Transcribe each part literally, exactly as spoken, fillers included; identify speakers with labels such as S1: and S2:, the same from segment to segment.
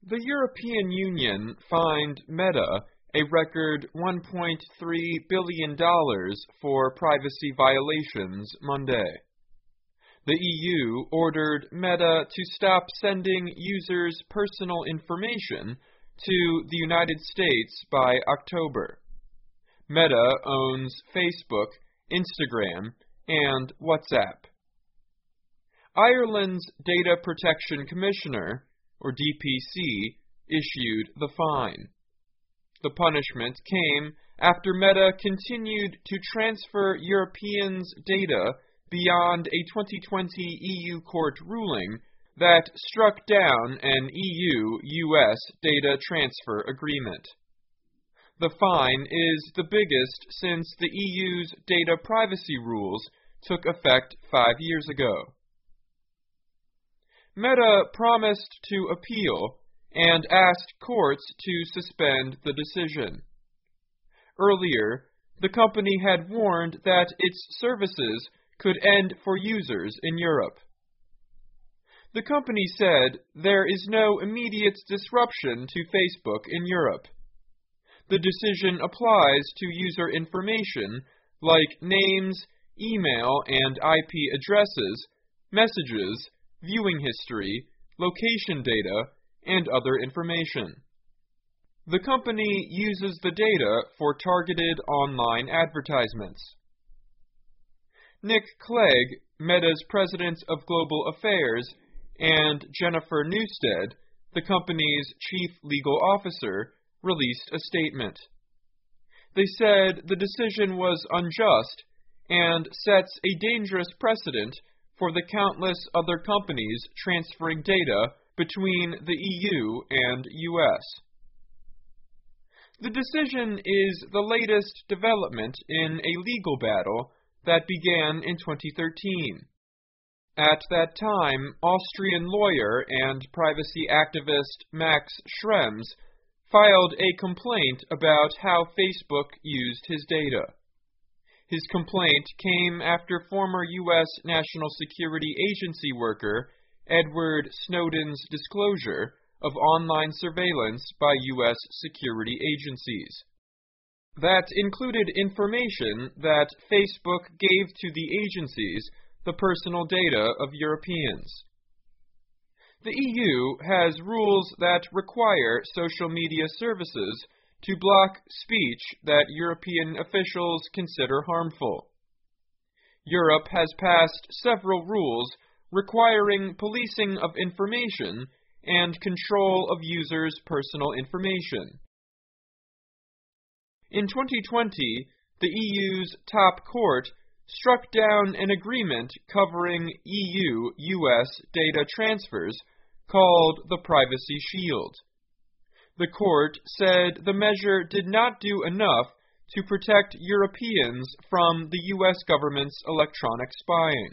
S1: The European Union fined Meta a record one point three billion dollars for privacy violations Monday. The E U ordered Meta to stop sending users' personal information to the United States by October. Meta owns Facebook, Instagram, and WhatsApp. Ireland's Data Protection Commissioner, or D P C, issued the fine. The punishment came after Meta continued to transfer Europeans' data beyond a twenty twenty E U court ruling that struck down an E U U S data transfer agreement. The fine is the biggest since the E U's data privacy rules took effect five years ago. Meta promised to appeal and asked courts to suspend the decision. Earlier, the company had warned that its services could end for users in Europe. The company said there is no immediate disruption to Facebook in Europe. The decision applies to user information like names, email and I P addresses, messages, viewing history, location data, and other information. The company uses the data for targeted online advertisements. Nick Clegg, Meta's President of Global Affairs, and Jennifer Newstead, the company's Chief Legal Officer, released a statement. They said the decision was unjust and sets a dangerous precedent for the countless other companies transferring data between the E U and U S. The decision is the latest development in a legal battle that began in twenty thirteen. At that time, Austrian lawyer and privacy activist Max Schrems filed a complaint about how Facebook used his data. His complaint came after former U S National Security Agency worker Edward Snowden's disclosure of online surveillance by U S security agencies. That included information that Facebook gave to the agencies the personal data of Europeans. The E U has rules that require social media services to block speech that European officials consider harmful. Europe has passed several rules requiring policing of information and control of users' personal information. In twenty twenty, the E U's top court struck down an agreement covering E U U S data transfers called the Privacy Shield. The court said the measure did not do enough to protect Europeans from the U S government's electronic spying.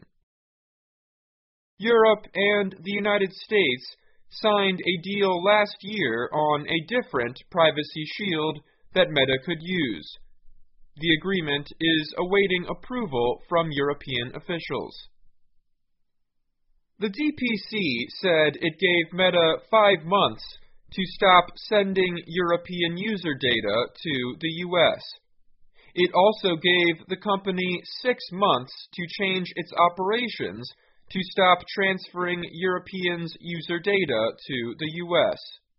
S1: Europe and the United States signed a deal last year on a different privacy shield that Meta could use. The agreement is awaiting approval from European officials. The D P C said it gave Meta five months to stop sending European user data to the U S. It also gave the company six months to change its operations to stop transferring Europeans' user data to the U S.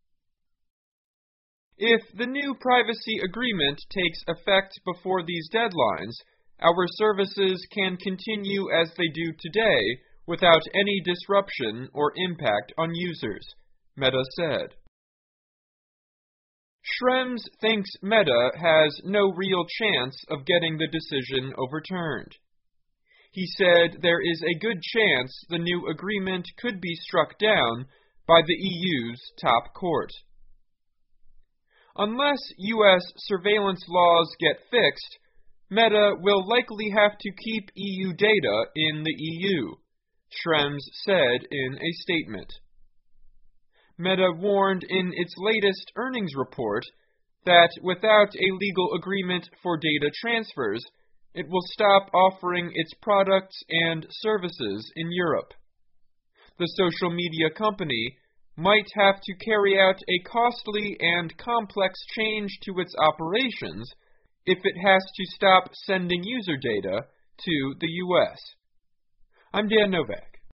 S1: If the new privacy agreement takes effect before these deadlines, our services can continue as they do today without any disruption or impact on users, Meta said. Schrems thinks Meta has no real chance of getting the decision overturned. He said there is a good chance the new agreement could be struck down by the E U's top court. Unless U S surveillance laws get fixed, Meta will likely have to keep E U data in the E U, Schrems said in a statement. Meta warned in its latest earnings report that without a legal agreement for data transfers, it will stop offering its products and services in Europe. The social media company might have to carry out a costly and complex change to its operations if it has to stop sending user data to the U S. I'm Dan Novak.